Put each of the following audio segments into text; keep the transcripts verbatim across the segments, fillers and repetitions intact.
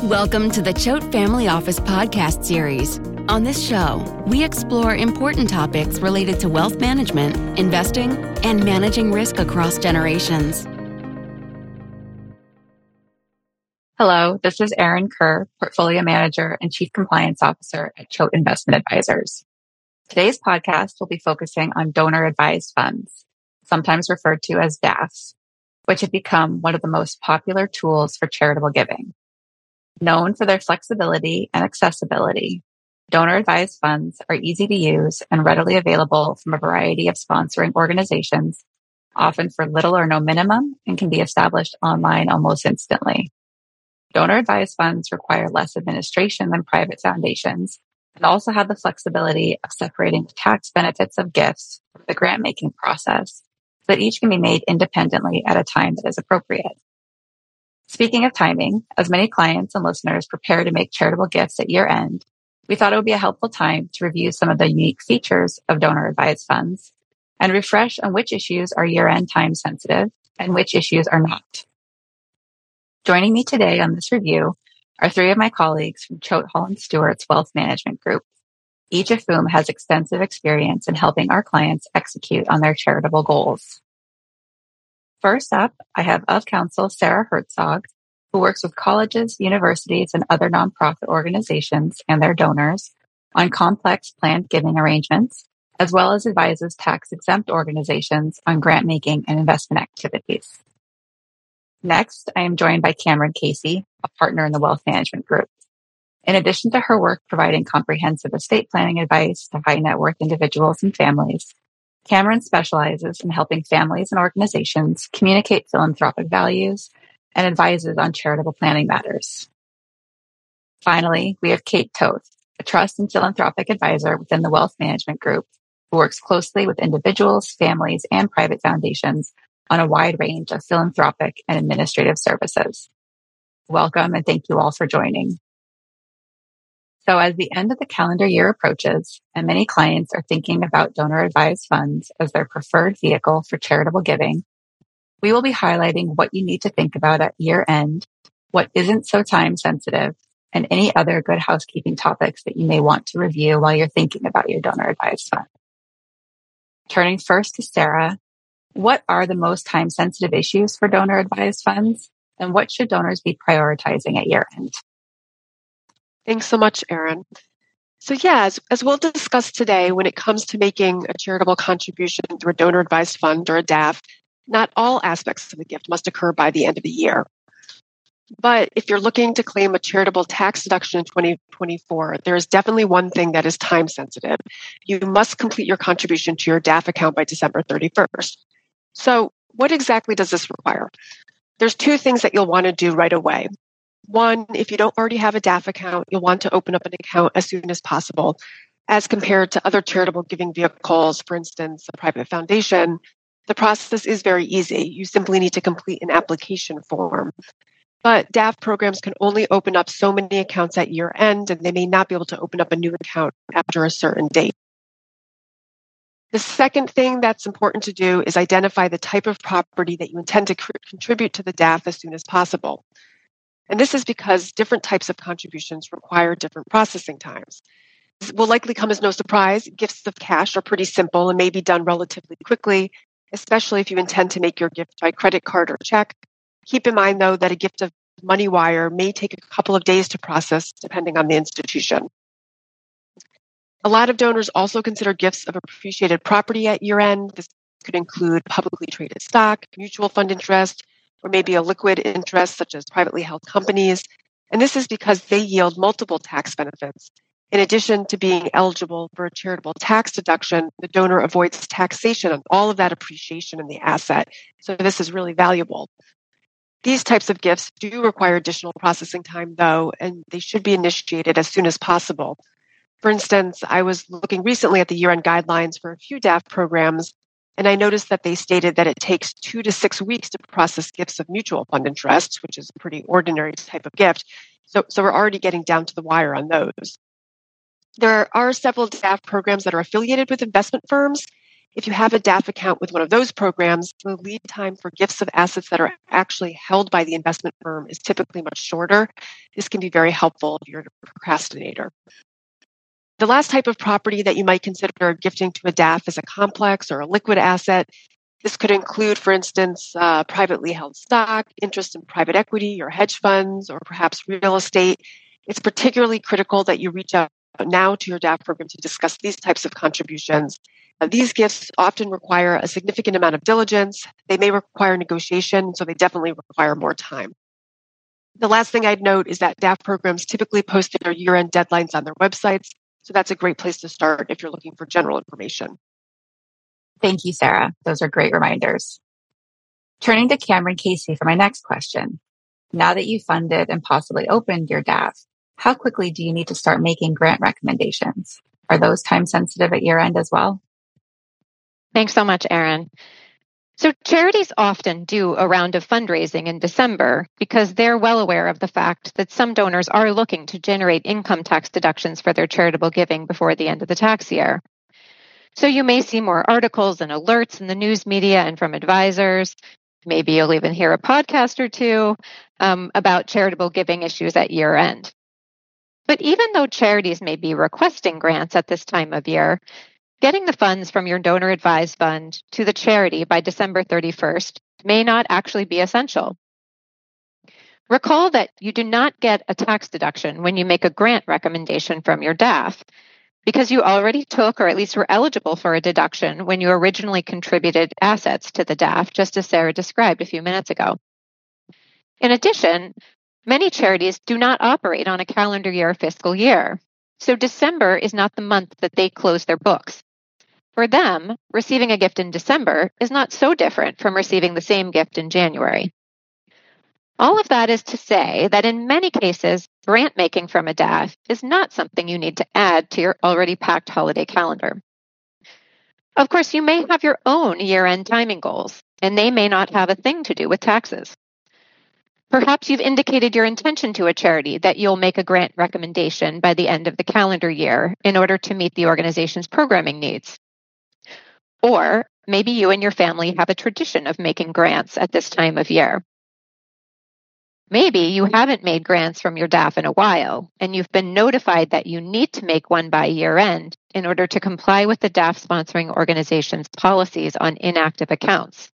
Welcome to the Choate Family Office podcast series. On this show, we explore important topics related to wealth management, investing, and managing risk across generations. Hello, this is Erin Kerr, Portfolio Manager and Chief Compliance Officer at Choate Investment Advisors. Today's podcast will be focusing on donor-advised funds, sometimes referred to as D A Fs, which have become one of the most popular tools for charitable giving. Known for their flexibility and accessibility, donor-advised funds are easy to use and readily available from a variety of sponsoring organizations, often for little or no minimum, and can be established online almost instantly. Donor-advised funds require less administration than private foundations and also have the flexibility of separating the tax benefits of gifts from the grant-making process so that each can be made independently at a time that is appropriate. Speaking of timing, as many clients and listeners prepare to make charitable gifts at year-end, we thought it would be a helpful time to review some of the unique features of donor-advised funds and refresh on which issues are year-end time-sensitive and which issues are not. Joining me today on this review are three of my colleagues from Choate Hall Stewart's Wealth Management Group, each of whom has extensive experience in helping our clients execute on their charitable goals. First up, I have of counsel Sarah Herzog, who works with colleges, universities, and other nonprofit organizations and their donors on complex planned giving arrangements, as well as advises tax-exempt organizations on grant-making and investment activities. Next, I am joined by Cameron Casey, a partner in the Wealth Management Group. In addition to her work providing comprehensive estate planning advice to high net worth individuals and families, Cameron specializes in helping families and organizations communicate philanthropic values and advises on charitable planning matters. Finally, we have Kate Toth, a trust and philanthropic advisor within the Wealth Management Group, who works closely with individuals, families, and private foundations on a wide range of philanthropic and administrative services. Welcome, and thank you all for joining. So as the end of the calendar year approaches, and many clients are thinking about donor-advised funds as their preferred vehicle for charitable giving, we will be highlighting what you need to think about at year-end, what isn't so time-sensitive, and any other good housekeeping topics that you may want to review while you're thinking about your donor-advised fund. Turning first to Sarah, what are the most time-sensitive issues for donor-advised funds, and what should donors be prioritizing at year-end? Thanks so much, Erin. So yeah, as, as we'll discuss today, when it comes to making a charitable contribution through a donor-advised fund or a D A F, not all aspects of the gift must occur by the end of the year. But if you're looking to claim a charitable tax deduction in twenty twenty-four, there is definitely one thing that is time sensitive. You must complete your contribution to your D A F account by December thirty-first. So what exactly does this require? There's two things that you'll want to do right away. One, if you don't already have a D A F account, you'll want to open up an account as soon as possible. As compared to other charitable giving vehicles, for instance, a private foundation, the process is very easy. You simply need to complete an application form. But D A F programs can only open up so many accounts at year end, and they may not be able to open up a new account after a certain date. The second thing that's important to do is identify the type of property that you intend to cr- contribute to the D A F as soon as possible. And this is because different types of contributions require different processing times. This will likely come as no surprise. Gifts of cash are pretty simple and may be done relatively quickly, especially if you intend to make your gift by credit card or check. Keep in mind, though, that a gift of money wire may take a couple of days to process, depending on the institution. A lot of donors also consider gifts of appreciated property at year-end. This could include publicly traded stock, mutual fund interest, or maybe a liquid interest such as privately held companies. And this is because they yield multiple tax benefits. In addition to being eligible for a charitable tax deduction, the donor avoids taxation on all of that appreciation in the asset. So this is really valuable. These types of gifts do require additional processing time, though, and they should be initiated as soon as possible. For instance, I was looking recently at the year-end guidelines for a few D A F programs, and I noticed that they stated that it takes two to six weeks to process gifts of mutual fund interest, which is a pretty ordinary type of gift. So, so we're already getting down to the wire on those. There are several D A F programs that are affiliated with investment firms, If you have a D A F account with one of those programs, the lead time for gifts of assets that are actually held by the investment firm is typically much shorter. This can be very helpful if you're a procrastinator. The last type of property that you might consider gifting to a D A F is a complex or a liquid asset. This could include, for instance, uh, privately held stock, interest in private equity or hedge funds, or perhaps real estate. It's particularly critical that you reach out now to your D A F program to discuss these types of contributions. Uh, these gifts often require a significant amount of diligence. They may require negotiation, so they definitely require more time. The last thing I'd note is that D A F programs typically post their year-end deadlines on their websites, so that's a great place to start if you're looking for general information. Thank you, Sarah. Those are great reminders. Turning to Cameron Casey for my next question. Now that you've funded and possibly opened your D A F, how quickly do you need to start making grant recommendations? Are those time sensitive at year end as well? Thanks so much, Erin. So charities often do a round of fundraising in December because they're well aware of the fact that some donors are looking to generate income tax deductions for their charitable giving before the end of the tax year. So you may see more articles and alerts in the news media and from advisors. Maybe you'll even hear a podcast or two um, about charitable giving issues at year end. But even though charities may be requesting grants at this time of year, getting the funds from your donor advised fund to the charity by December thirty-first may not actually be essential. Recall that you do not get a tax deduction when you make a grant recommendation from your D A F, because you already took or at least were eligible for a deduction when you originally contributed assets to the D A F, just as Sarah described a few minutes ago. In addition, many charities do not operate on a calendar year or fiscal year, so December is not the month that they close their books. For them, receiving a gift in December is not so different from receiving the same gift in January. All of that is to say that in many cases, grant making from a D A F is not something you need to add to your already packed holiday calendar. Of course, you may have your own year-end timing goals, and they may not have a thing to do with taxes. Perhaps you've indicated your intention to a charity that you'll make a grant recommendation by the end of the calendar year in order to meet the organization's programming needs. Or maybe you and your family have a tradition of making grants at this time of year. Maybe you haven't made grants from your D A F in a while, and you've been notified that you need to make one by year end in order to comply with the D A F sponsoring organization's policies on inactive accounts.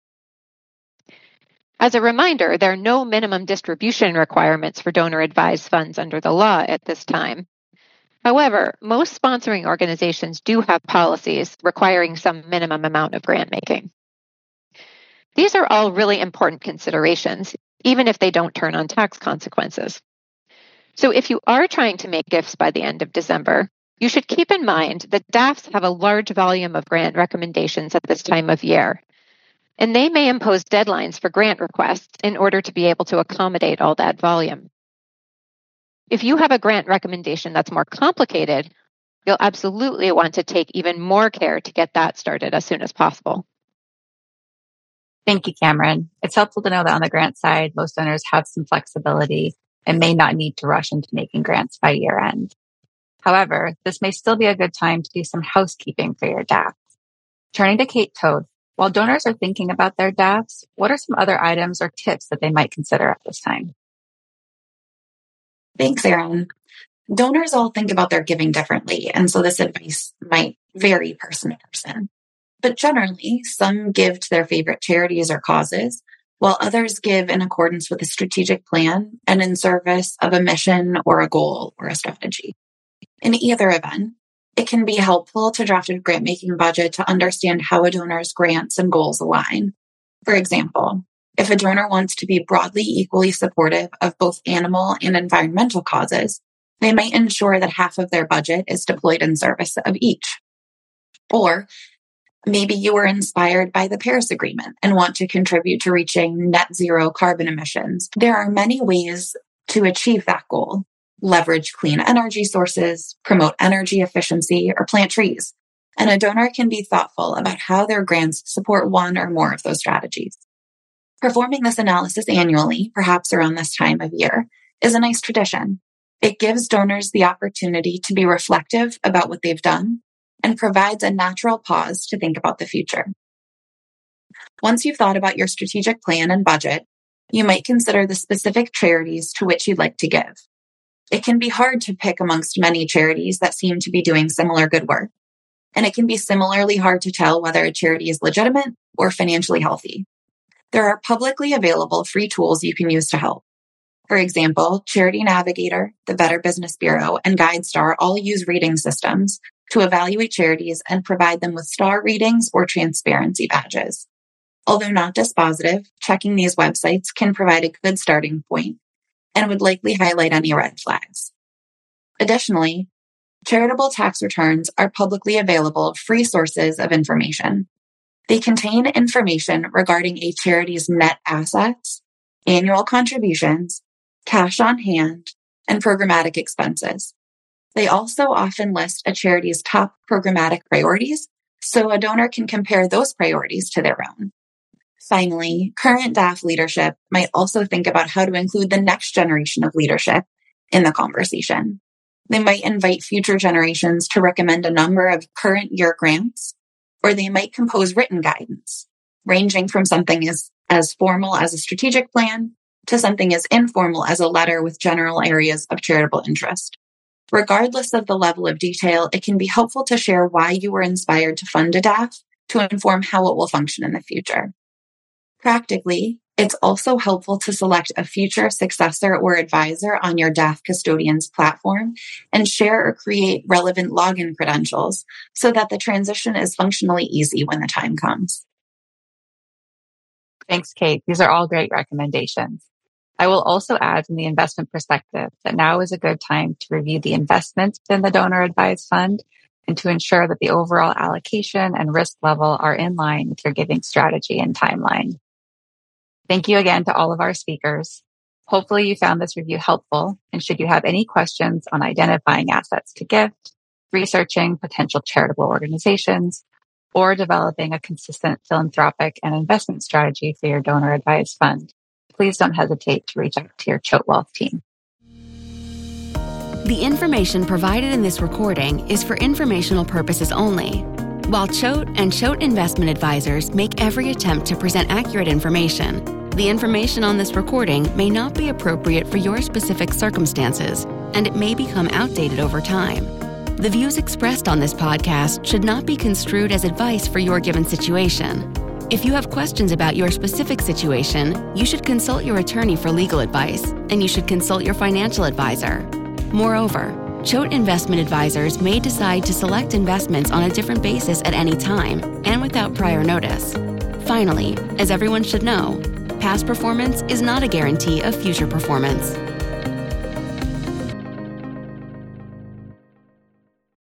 As a reminder, there are no minimum distribution requirements for donor advised funds under the law at this time. However, most sponsoring organizations do have policies requiring some minimum amount of grant making. These are all really important considerations, even if they don't turn on tax consequences. So if you are trying to make gifts by the end of December, you should keep in mind that D A Fs have a large volume of grant recommendations at this time of year, and they may impose deadlines for grant requests in order to be able to accommodate all that volume. If you have a grant recommendation that's more complicated, you'll absolutely want to take even more care to get that started as soon as possible. Thank you, Cameron. It's helpful to know that on the grant side, most donors have some flexibility and may not need to rush into making grants by year end. However, this may still be a good time to do some housekeeping for your D A F. Turning to Kate Toth, while donors are thinking about their D A Fs, what are some other items or tips that they might consider at this time? Thanks, Erin. Donors all think about their giving differently, and so this advice might vary person to person. But generally, some give to their favorite charities or causes, while others give in accordance with a strategic plan and in service of a mission or a goal or a strategy. In either event, it can be helpful to draft a grant-making budget to understand how a donor's grants and goals align. For example, if a donor wants to be broadly equally supportive of both animal and environmental causes, they might ensure that half of their budget is deployed in service of each. Or maybe you were inspired by the Paris Agreement and want to contribute to reaching net zero carbon emissions. There are many ways to achieve that goal. Leverage clean energy sources, promote energy efficiency, or plant trees. And a donor can be thoughtful about how their grants support one or more of those strategies. Performing this analysis annually, perhaps around this time of year, is a nice tradition. It gives donors the opportunity to be reflective about what they've done and provides a natural pause to think about the future. Once you've thought about your strategic plan and budget, you might consider the specific charities to which you'd like to give. It can be hard to pick amongst many charities that seem to be doing similar good work, and it can be similarly hard to tell whether a charity is legitimate or financially healthy. There are publicly available free tools you can use to help. For example, Charity Navigator, the Better Business Bureau, and GuideStar all use rating systems to evaluate charities and provide them with star ratings or transparency badges. Although not dispositive, checking these websites can provide a good starting point and would likely highlight any red flags. Additionally, charitable tax returns are publicly available free sources of information. They contain information regarding a charity's net assets, annual contributions, cash on hand, and programmatic expenses. They also often list a charity's top programmatic priorities, so a donor can compare those priorities to their own. Finally, current D A F leadership might also think about how to include the next generation of leadership in the conversation. They might invite future generations to recommend a number of current year grants, or they might compose written guidance, ranging from something as, as formal as a strategic plan to something as informal as a letter with general areas of charitable interest. Regardless of the level of detail, it can be helpful to share why you were inspired to fund a D A F to inform how it will function in the future. Practically, it's also helpful to select a future successor or advisor on your D A F custodian's platform and share or create relevant login credentials so that the transition is functionally easy when the time comes. Thanks, Kate. These are all great recommendations. I will also add from the investment perspective that now is a good time to review the investments in the donor advised fund and to ensure that the overall allocation and risk level are in line with your giving strategy and timeline. Thank you again to all of our speakers. Hopefully you found this review helpful, and should you have any questions on identifying assets to gift, researching potential charitable organizations, or developing a consistent philanthropic and investment strategy for your donor advised fund, please don't hesitate to reach out to your Choate Wealth team. The information provided in this recording is for informational purposes only. While Choate and Choate Investment Advisors make every attempt to present accurate information, the information on this recording may not be appropriate for your specific circumstances, and it may become outdated over time. The views expressed on this podcast should not be construed as advice for your given situation. If you have questions about your specific situation, you should consult your attorney for legal advice, and you should consult your financial advisor. Moreover, Choate Investment Advisors may decide to select investments on a different basis at any time and without prior notice. Finally, as everyone should know, past performance is not a guarantee of future performance.